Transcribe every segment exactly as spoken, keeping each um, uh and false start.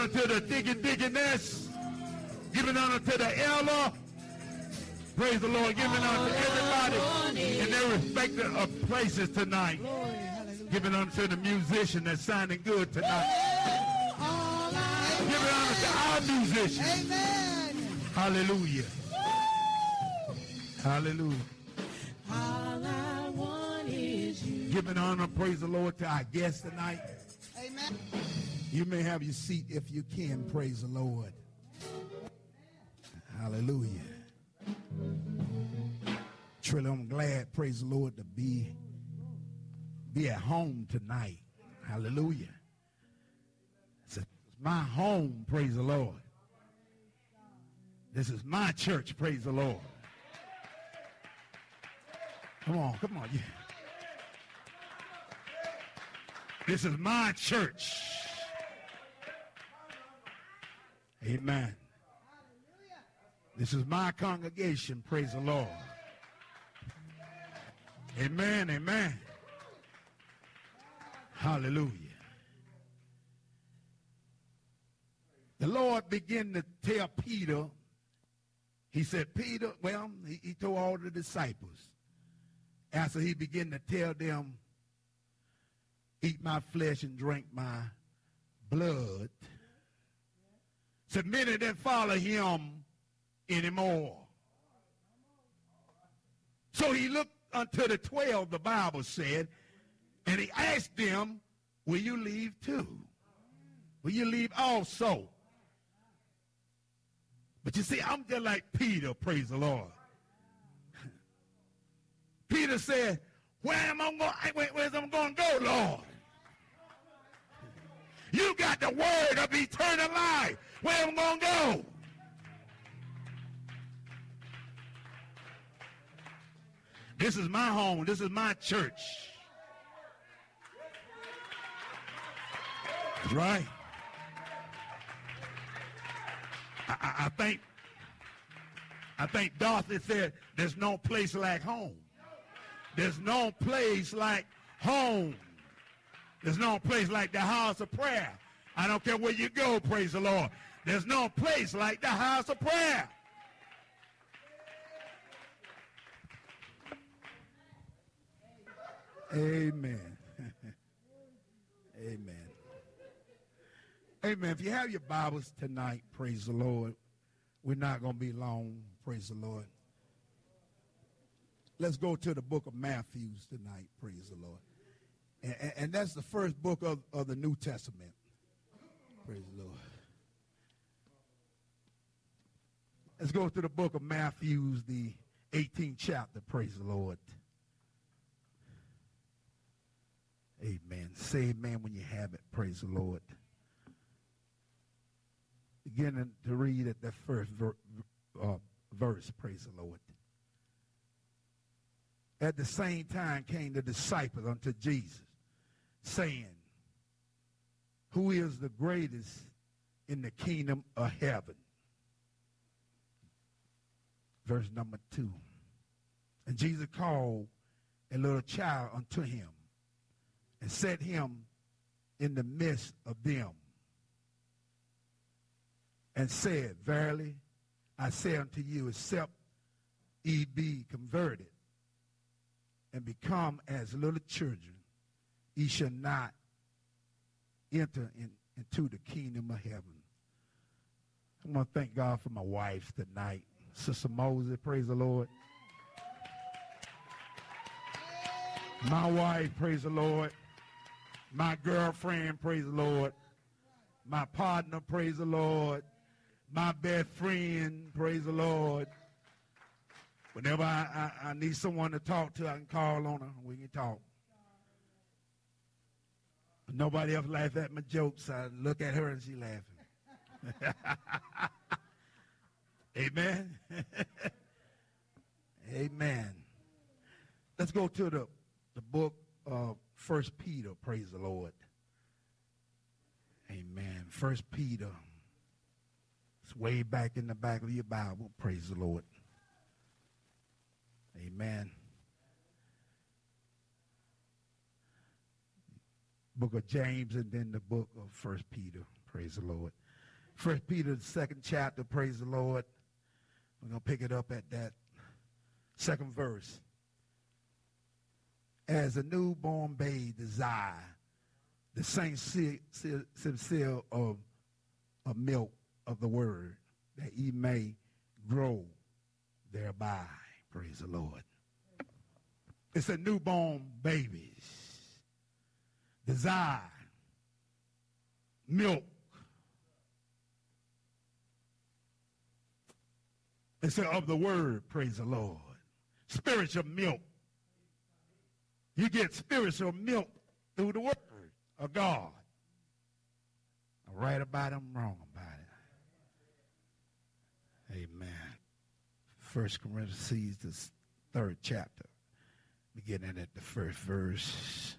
honor to the deacon, deaconess. Giving honor to the elder. Praise the Lord. Giving honor to everybody in their respective places tonight. Giving honor to the musician that's sounding good tonight. Giving honor to our musicians. Amen. Hallelujah. Hallelujah. All I want is you. Giving honor, praise the Lord, to our guests tonight. Amen. You may have your seat if you can, praise the Lord. Hallelujah. Truly, I'm glad, praise the Lord, to be, be at home tonight. Hallelujah. It's my home, praise the Lord. This is my church, praise the Lord. Come on, come on. Yeah. This is my church. Amen. This is my congregation, praise the Lord. Amen, amen. Hallelujah. The Lord began to tell Peter, he said, Peter, well, he, he told all the disciples, after he began to tell them, eat my flesh and drink my blood, said many didn't follow him anymore. So he looked unto the twelve, the Bible said, and he asked them, will you leave too? Will you leave also? But you see, I'm just like Peter, praise the Lord. Peter said, where am I going? Where's I'm going to go, Lord? You got the word of eternal life. Where am I going to go? This is my home. This is my church. That's right. I, I, I think I think Dorothy said there's no place like home. There's no place like home. There's no place like the house of prayer. I don't care where you go, praise the Lord. There's no place like the house of prayer. Amen. Amen. Amen. If you have your Bibles tonight, praise the Lord. We're not going to be long, praise the Lord. Let's go to the book of Matthew tonight, praise the Lord. And, and, and that's the first book of, of the New Testament. Praise the Lord. Let's go to the book of Matthew, the eighteenth chapter, praise the Lord. Amen. Say amen when you have it, praise the Lord. Beginning to read at that first ver, uh, verse, praise the Lord. At the same time came the disciples unto Jesus, saying, who is the greatest in the kingdom of heaven? Verse number two. And Jesus called a little child unto him, and set him in the midst of them, and said, verily, I say unto you, except ye be converted, and become as little children, ye shall not enter in, into the kingdom of heaven. I want to thank God for my wife tonight, Sister Moses, praise the Lord. My wife, praise the Lord. My girlfriend, praise the Lord. My partner, praise the Lord. My best friend, praise the Lord. Whenever I, I, I need someone to talk to, I can call on her. We can talk. Nobody else laughs at my jokes. I look at her and she laughing. Amen. Amen. Let's go to the, the book of First Peter, praise the Lord. Amen. First Peter. It's way back in the back of your Bible, praise the Lord. Amen. Book of James and then the book of First Peter, praise the Lord. First Peter, the second chapter, praise the Lord. We're going to pick it up at that second verse. As a newborn babe desire the sincere of, of milk of the word, that he may grow thereby. Praise the Lord. It's a newborn babies desire milk. It's of the word, praise the Lord. Spiritual milk. You get spiritual milk through the word of God. I'm right about it, I'm wrong about it. Amen. First Corinthians, the third chapter, beginning at the first verse.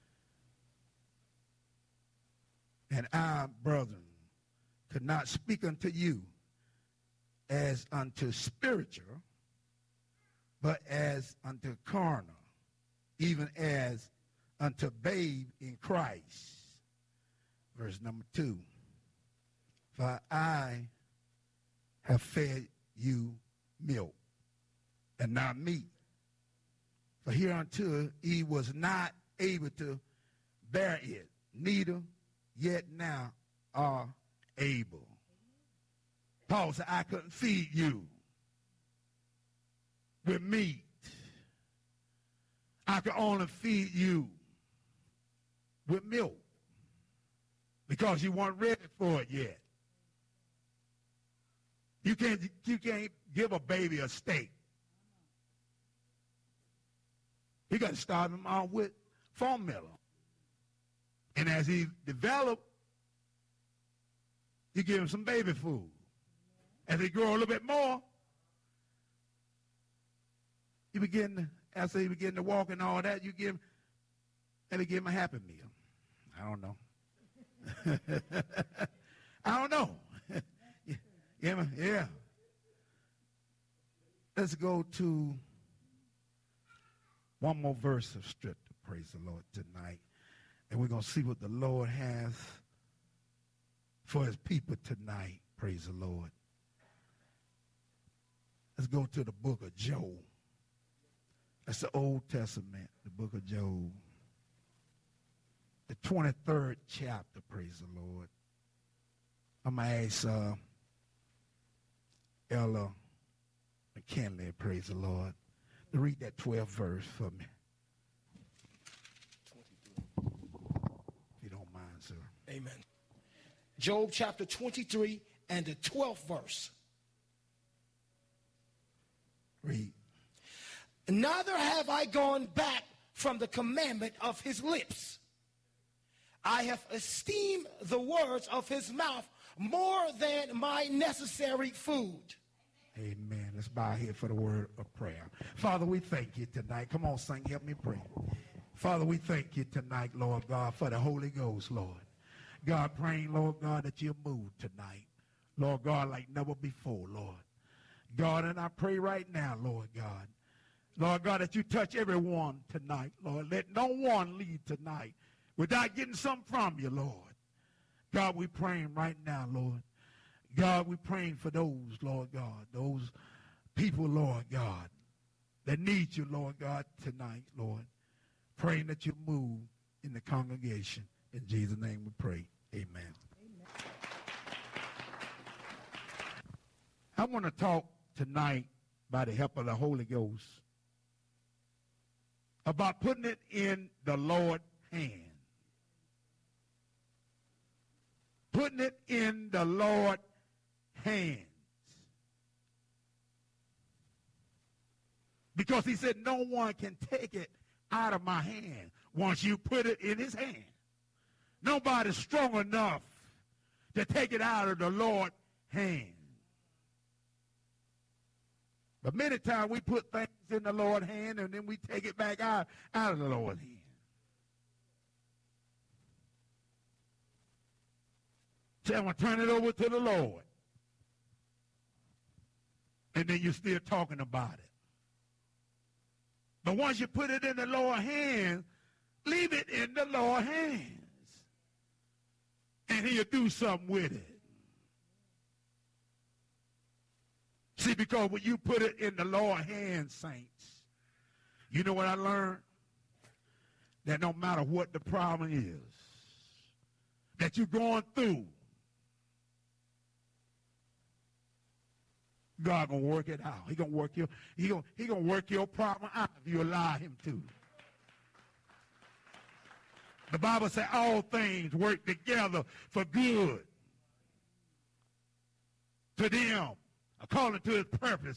And I, brethren, could not speak unto you as unto spiritual, but as unto carnal, even as unto babe in Christ. Verse number two. For I have fed you milk, and not meat. For hereunto he was not able to bear it, neither yet now are able. Paul said, I couldn't feed you with meat. I could only feed you with milk because you weren't ready for it yet. You can't, you can't give a baby a steak. You got to start him out with formula. And as he develops, you give him some baby food. As he grow a little bit more, you begin to, after he begin to walk and all that, you give him, maybe give him a Happy Meal. I don't know. I don't know. Yeah, yeah. Let's go to one more verse of scripture, praise the Lord, tonight. And we're going to see what the Lord has for his people tonight, praise the Lord. Let's go to the book of Job. That's the Old Testament, the book of Job. The twenty-third chapter, praise the Lord. I'm going to ask uh, Ella McKinley, praise the Lord, to read that twelfth verse for me. If you don't mind, sir. Amen. Job chapter twenty-three and the twelfth verse. Read. Neither have I gone back from the commandment of his lips. I have esteemed the words of his mouth more than my necessary food. Amen. Let's bow here for the word of prayer. Father, we thank you tonight. Come on, sing, help me pray. Father, we thank you tonight, Lord God, for the Holy Ghost, Lord. God, praying, Lord God, that you'll move tonight. Lord God, like never before, Lord. God, and I pray right now, Lord God, Lord God, that you touch everyone tonight, Lord. Let no one leave tonight without getting something from you, Lord. God, we're praying right now, Lord. God, we're praying for those, Lord God, those people, Lord God, that need you, Lord God, tonight, Lord. Praying that you move in the congregation. In Jesus' name we pray. Amen. Amen. I want to talk tonight, by the help of the Holy Ghost, about putting it in the Lord's hand. Putting it in the Lord's hands. Because he said, no one can take it out of my hand once you put it in his hand. Nobody's strong enough to take it out of the Lord's hand. But many times we put things in the Lord's hand and then we take it back out, out of the Lord's hand. Say, I'm going to turn it over to the Lord. And then you're still talking about it. But once you put it in the Lord's hands, leave it in the Lord's hands. And he'll do something with it. See, because when you put it in the Lord's hands, saints, you know what I learned? That no matter what the problem is that you're going through, God gonna work it out. He gonna work your he gonna he gonna work your problem out if you allow him to. The Bible says all things work together for good to them according to his purpose.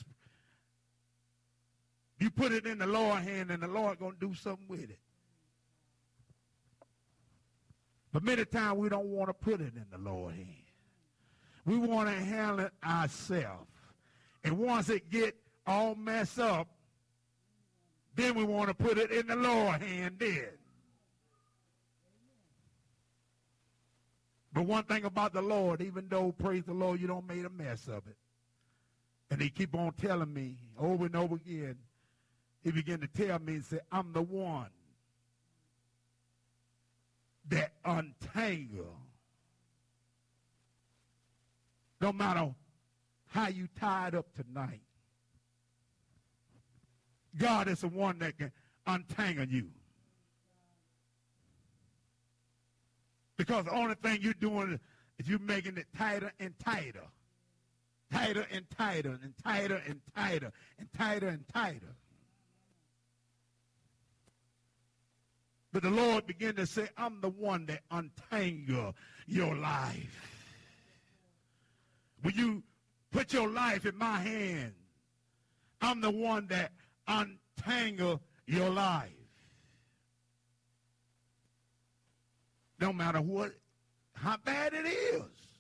You put it in the Lord's hand, and the Lord gonna do something with it. But many times we don't want to put it in the Lord's hand. We want to handle it ourselves. And once it get all messed up, then we want to put it in the Lord's hand then. But one thing about the Lord, even though, praise the Lord, you don't make a mess of it. And he keep on telling me over and over again, he began to tell me and say, I'm the one that untangle. No matter how you tied up tonight, God is the one that can untangle you. Because the only thing you're doing is you're making it tighter and tighter. Tighter and tighter and tighter and tighter and tighter and tighter. But the Lord began to say, I'm the one that untangle your life. When you put your life in my hand, I'm the one that untangle your life. No matter what, how bad it is.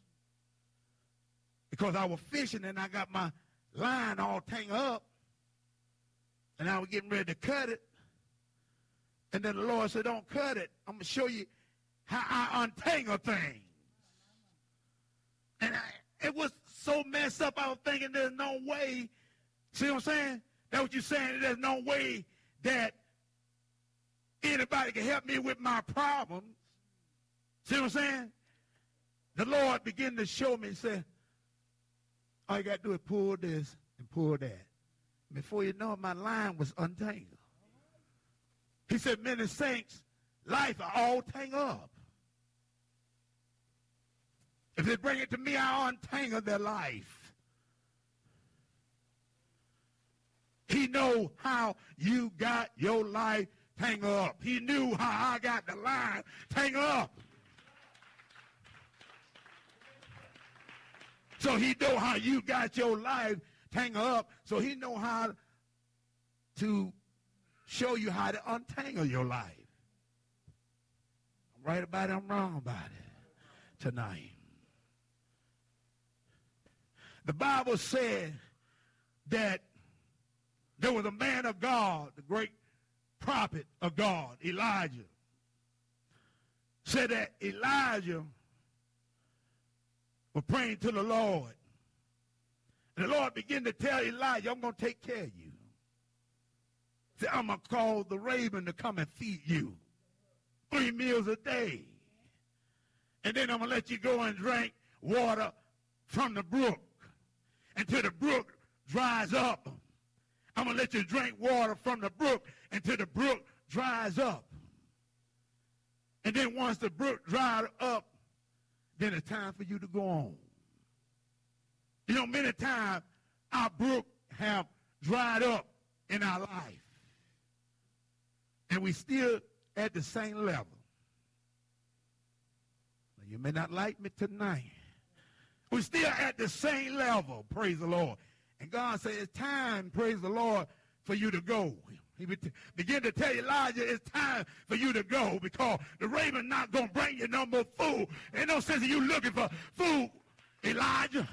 Because I was fishing and I got my line all tangled up. And I was getting ready to cut it. And then the Lord said, don't cut it. I'm going to show you how I untangle things. And I, it was so messed up, I was thinking there's no way. See what I'm saying? That's what you're saying. There's no way that anybody can help me with my problems. See what I'm saying? The Lord began to show me and say, all you got to do is pull this and pull that. Before you know it, my line was untangled. He said, many saints' life are all tangled up. If they bring it to me, I'll untangle their life. He know how you got your life tangled up. He knew how I got the line tangled up. So he know how you got your life tangled up. So he know how to show you how to untangle your life. I'm right about it, I'm wrong about it tonight. The Bible said that there was a man of God, the great prophet of God, Elijah. Said that Elijah was praying to the Lord. And the Lord began to tell Elijah, I'm going to take care of you. Say, I'm going to call the raven to come and feed you three meals a day. And then I'm going to let you go and drink water from the brook until the brook dries up. I'm going to let you drink water from the brook until the brook dries up. And then once the brook dried up, then it's time for you to go on. You know, many times our brook have dried up in our life. And we still at the same level. You may not like me tonight. We're still at the same level, praise the Lord. And God said, it's time, praise the Lord, for you to go. He began to tell Elijah, it's time for you to go because the raven not going to bring you no more food. Ain't no sense of you looking for food, Elijah.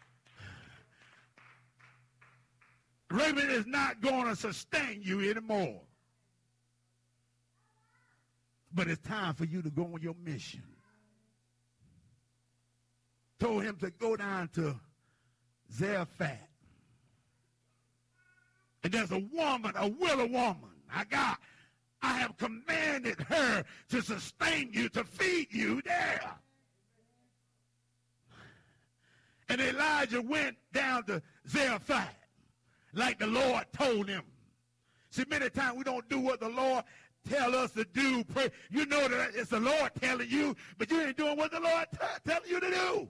The raven is not going to sustain you anymore. But it's time for you to go on your mission. Told him to go down to Zarephath. And there's a woman, a willow woman. I got, I have commanded her to sustain you, to feed you there. And Elijah went down to Zarephath like the Lord told him. See, many times we don't do what the Lord tell us to do. Pray. You know that it's the Lord telling you, but you ain't doing what the Lord t- telling you to do.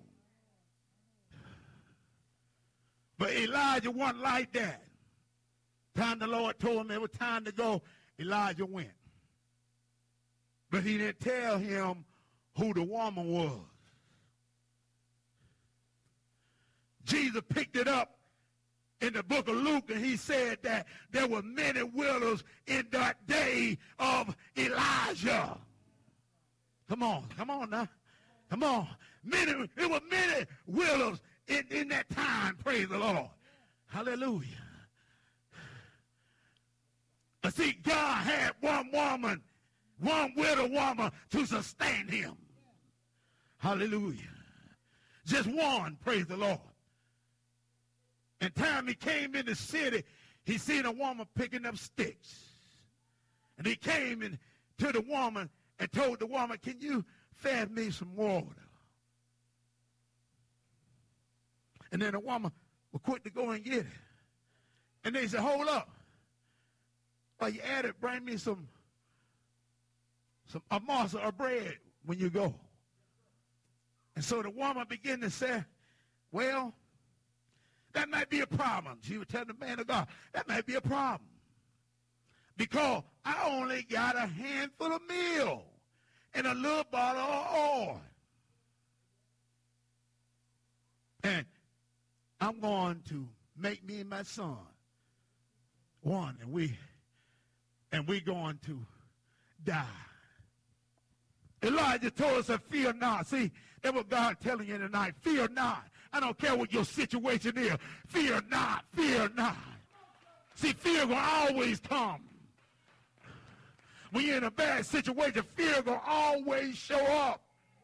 But Elijah wasn't like that. Time the Lord told him it was time to go, Elijah went. But he didn't tell him who the woman was. Jesus picked it up in the book of Luke, and he said that there were many widows in that day of Elijah. Come on, come on now. Come on. Many, there were many widows in, in that time, praise the Lord. Hallelujah. But see, God had one woman, one widow woman to sustain him. Hallelujah. Just one, praise the Lord. And time he came in the city, he seen a woman picking up sticks. And he came in to the woman and told the woman, can you fetch me some water? And then the woman was quick to go and get it. And they said, hold up. While you at it, bring me some, some a morsel of bread when you go. And so the woman began to say, well, that might be a problem. She was telling the man of God, that might be a problem. Because I only got a handful of meal and a little bottle of oil. And I'm going to make me and my son one, and we and we going to die. Elijah told us to fear not. See, that's what God telling you tonight. Fear not. I don't care what your situation is. Fear not. Fear not. See, fear will always come. When you're in a bad situation, fear will always show up.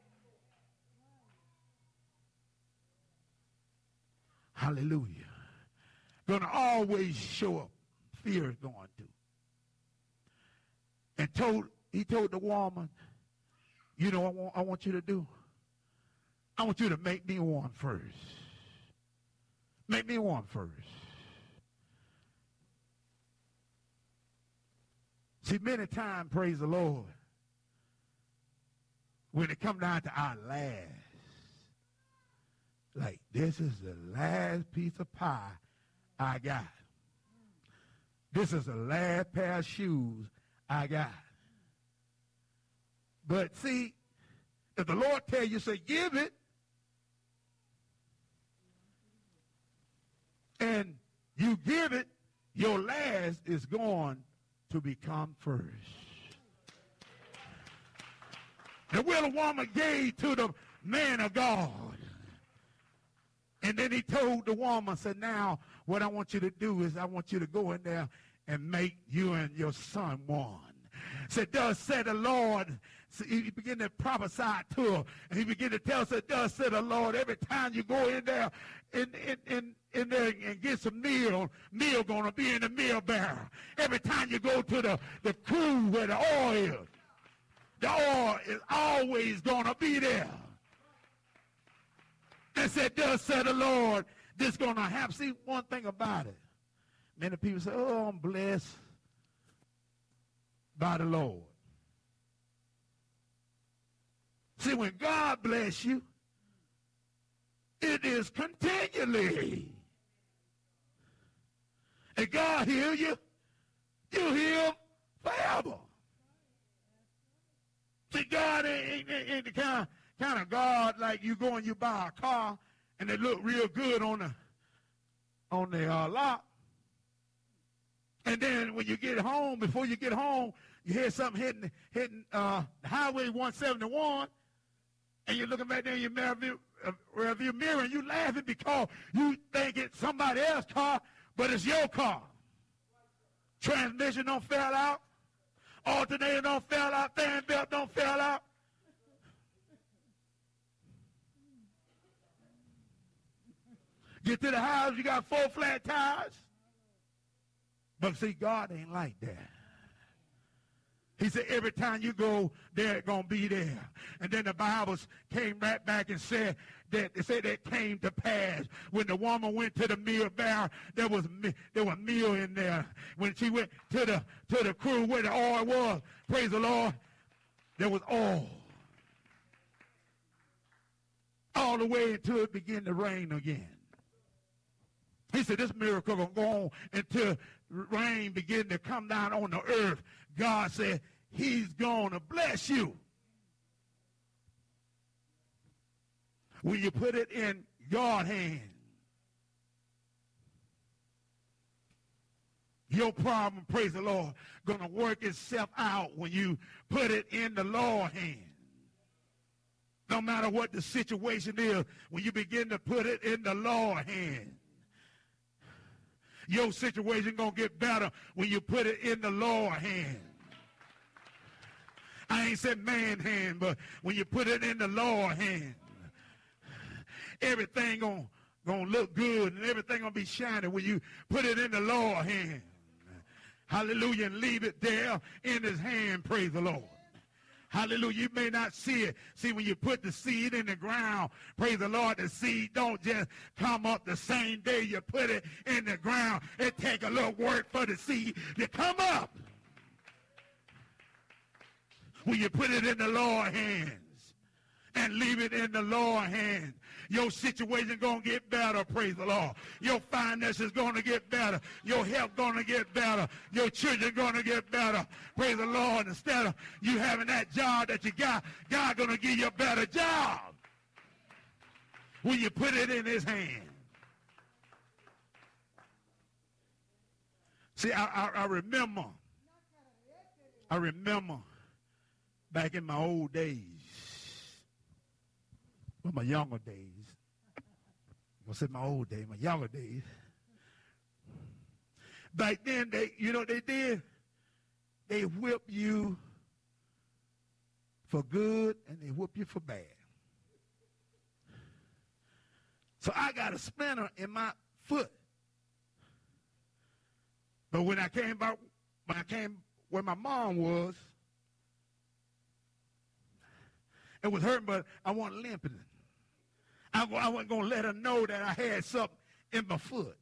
Hallelujah. Going to always show up. Fear is going to. And told he told the woman, you know what I want, I want you to do? I want you to make me one first. Make me one first. See, many times, praise the Lord, when it comes down to our last, like, this is the last piece of pie I got. This is the last pair of shoes I got. But see, if the Lord tell you, say, give it, and you give it, your last is going to become first. The widow woman gave to the man of God. And then he told the woman, said, now what I want you to do is I want you to go in there and make you and your son one. Said, thus said the Lord. So he began to prophesy to her. And he began to tell, said, thus said the Lord, every time you go in there, in, in, in, in there and get some meal, meal going to be in the meal barrel. Every time you go to the, the crew where the oil is, the oil is always going to be there. And said, thus said the Lord, this going to happen. See, one thing about it. Many people say, oh, I'm blessed by the Lord. See, when God bless you, it is continually. And God heal you, you heal forever. See, God ain't, ain't, ain't the kind, kind of God like you go and you buy a car and they look real good on the on the uh, lot. And then when you get home, before you get home, you hear something hitting hitting uh, Highway one seventy-one, and you're looking back there in your mirror view, uh, rearview mirror, and you laughing because you think it's somebody else's car, but it's your car. Transmission don't fall out. Alternator don't fall out. Fan belt don't fall out. Get to the house, you got four flat tires. But see, God ain't like that. He said, every time you go, they're going to be there. And then the Bible came right back and said that it said that came to pass. When the woman went to the meal barrel, there was there was meal in there. When she went to the to the crew where the oil was, praise the Lord, there was oil. All the way until it began to rain again. He said, this miracle going to go on until rain begin to come down on the earth. God said, he's going to bless you. When you put it in God's hand, your problem, praise the Lord, going to work itself out when you put it in the Lord's hand. No matter what the situation is, when you begin to put it in the Lord's hand, your situation going to get better when you put it in the Lord's hand. I ain't said man hand, but when you put it in the Lord's hand, everything going to look good and everything going to be shining when you put it in the Lord's hand. Hallelujah. And leave it there in his hand, praise the Lord. Hallelujah. You may not see it. See, when you put the seed in the ground, praise the Lord, the seed don't just come up the same day you put it in the ground. It take a little work for the seed to come up. When you put it in the Lord's hands and leave it in the Lord's hands, your situation going to get better, praise the Lord. Your finances going to get better. Your health going to get better. Your children going to get better, praise the Lord. Instead of you having that job that you got, God going to give you a better job when you put it in his hand. See, I, I, I remember, I remember back in my old days, well, my younger days, I said my old days, my younger days. Back then, they, you know what they did? They whip you for good and they whip you for bad. So I got a splinter in my foot. But when I came back, when I came where my mom was, it was hurting, but I wasn't limping. I, I wasn't going to let her know that I had something in my foot.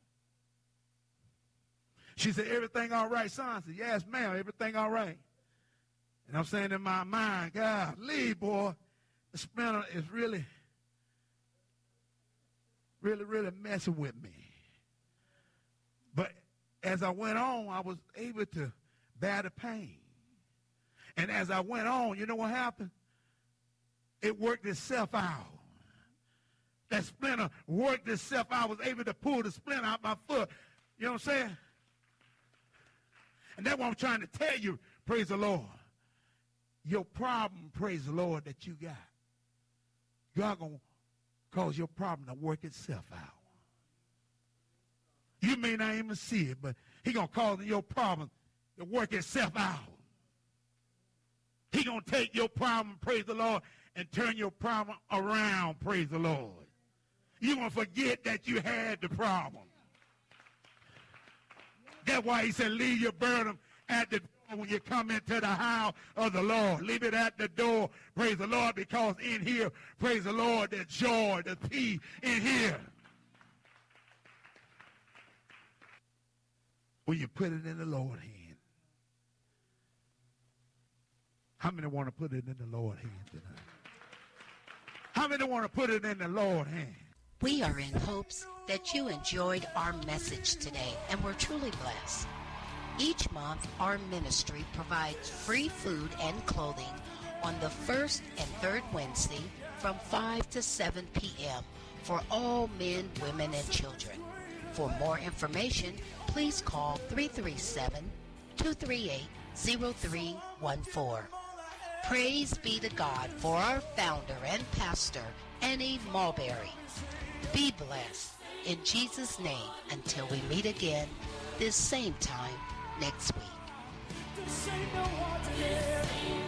She said, everything all right, son? I said, yes, ma'am, everything all right. And I'm saying in my mind, God, leave, boy, the splinter is really, really, really messing with me. But as I went on, I was able to bear the pain. And as I went on, you know what happened? It worked itself out. That splinter worked itself out. I was able to pull the splinter out my foot. You know what I'm saying? And that's what I'm trying to tell you, praise the Lord. Your problem, praise the Lord, that you got, God going to cause your problem to work itself out. You may not even see it, but he going to cause your problem to work itself out. He going to take your problem, praise the Lord, and turn your problem around, praise the Lord. You're going to forget that you had the problem. That's why he said, leave your burden at the door when you come into the house of the Lord. Leave it at the door, praise the Lord, because in here, praise the Lord, there's joy, there's peace in here. When you put it in the Lord's hand. How many want to put it in the Lord's hand tonight? How many want to put it in the Lord's hand? We are in hopes that you enjoyed our message today and were truly blessed. Each month, our ministry provides free food and clothing on the first and third Wednesday from five to seven p.m. for all men, women, and children. For more information, please call three three seven, two three eight, zero three one four. Praise be to God for our founder and pastor, Annie Mulberry. Be blessed in Jesus' name until we meet again this same time next week.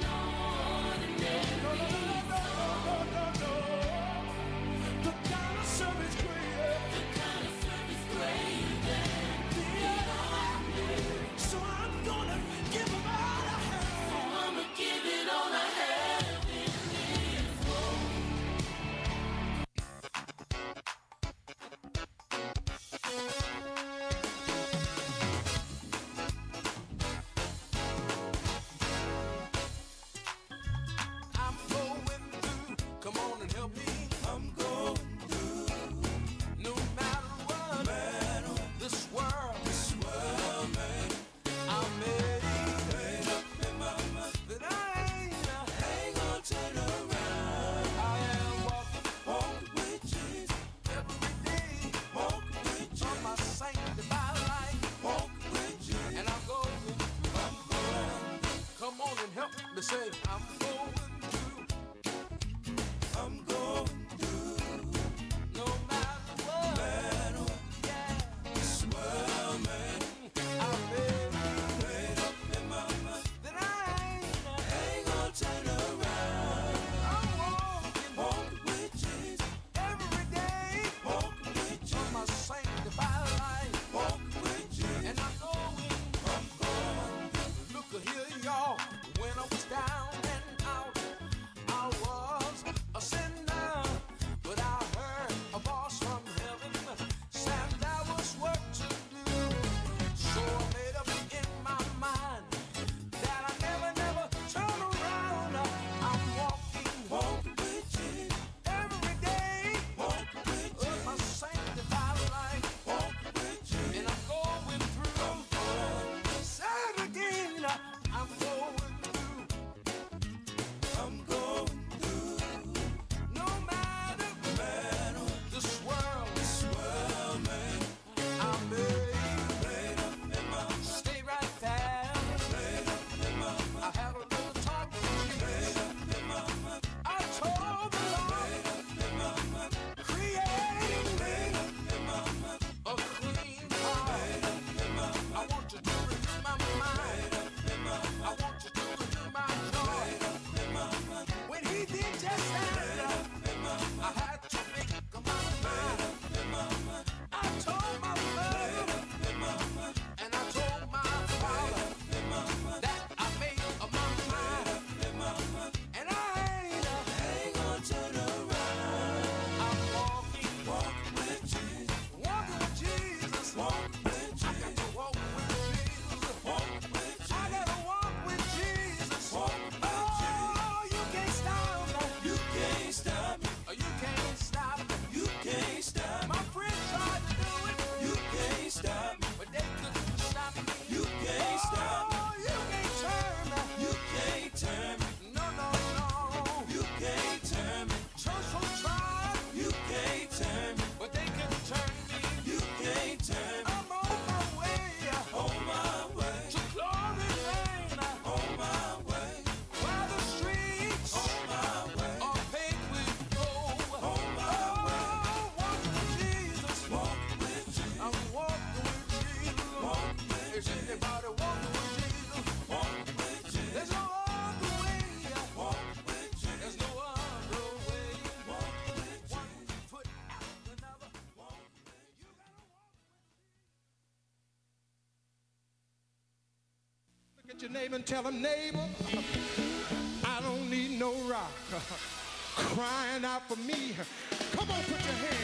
Get your neighbor and tell him, neighbor, I don't need no rock crying out for me. Come on, put your hands.